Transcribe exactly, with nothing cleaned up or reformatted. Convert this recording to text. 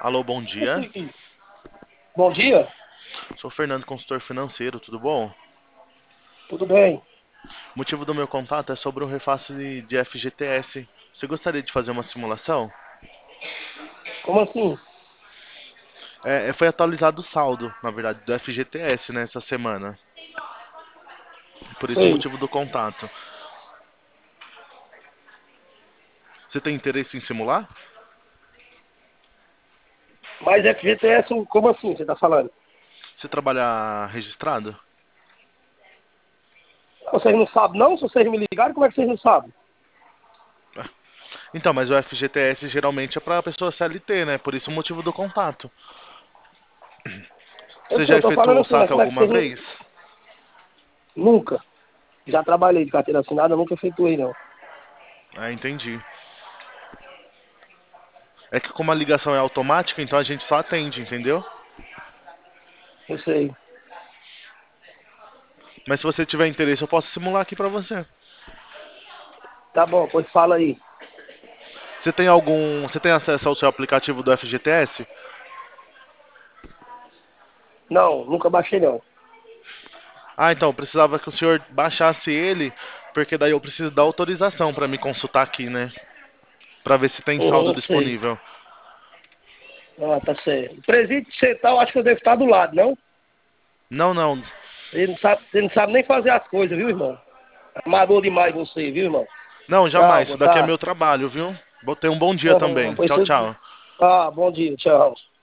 Alô, bom dia. Bom dia, Sou o Fernando, consultor financeiro, tudo bom? tudo bem? O motivo do meu contato é sobre o reface de F G T S. Você gostaria de fazer uma simulação? Como assim? É, é, foi atualizado o saldo, na verdade, do F G T S nessa semana. Por isso o Sei. motivo do contato. Você tem interesse em simular? Mas F G T S, como assim você está falando? Você trabalha registrado? Vocês não sabem, não? Se vocês me ligaram, como é que vocês não sabem? Então, mas o F G T S geralmente é para pessoa C L T, né? Por isso o motivo do contato. Eu Você sei, já eu estou falando efetuou o assim, mas saque como é que alguma vocês não... vez? Nunca. Já trabalhei de carteira assinada, nunca efetuei, não. Ah, entendi. É que como a ligação é automática, então a gente só atende, entendeu? Eu sei. Mas se você tiver interesse, eu posso simular aqui pra você. Tá bom, pois fala aí. Você tem algum, você tem acesso ao seu aplicativo do F G T S? Não, nunca baixei, não. Ah, então, eu precisava que o senhor baixasse ele, porque daí eu preciso da autorização pra me consultar aqui, né? Pra ver se tem saldo Uhum, sei. disponível. Ah, tá certo. O presídio central, acho que eu devo estar do lado, não? Não, não. Você não sabe, você não sabe nem fazer as coisas, viu, irmão? Amador demais você, viu, irmão? Não, Tchau, jamais. Isso boa daqui é tarde. meu trabalho, viu? Botei um bom dia Uhum, também. pois Tchau, você... tchau. Ah, bom dia, tchau.